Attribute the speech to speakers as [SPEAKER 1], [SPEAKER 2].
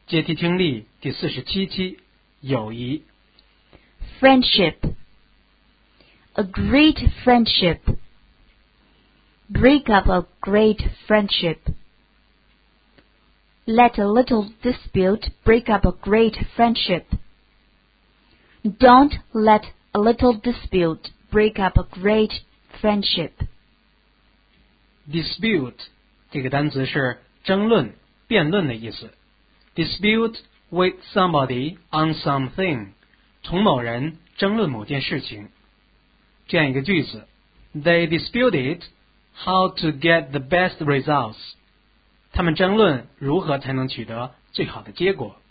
[SPEAKER 1] 阶梯听力第47期，友谊。
[SPEAKER 2] Friendship. A great friendship. Break up a great friendship. Let a little dispute break up a great friendship. Don't let a little dispute break up a great friendship.
[SPEAKER 1] Dispute 这个单词是争论、辩论的意思。Dispute with somebody on something， 同某人争论某件事情。这样一个句子 ，They disputed how to get the best results。他们争论如何才能取得最好的结果。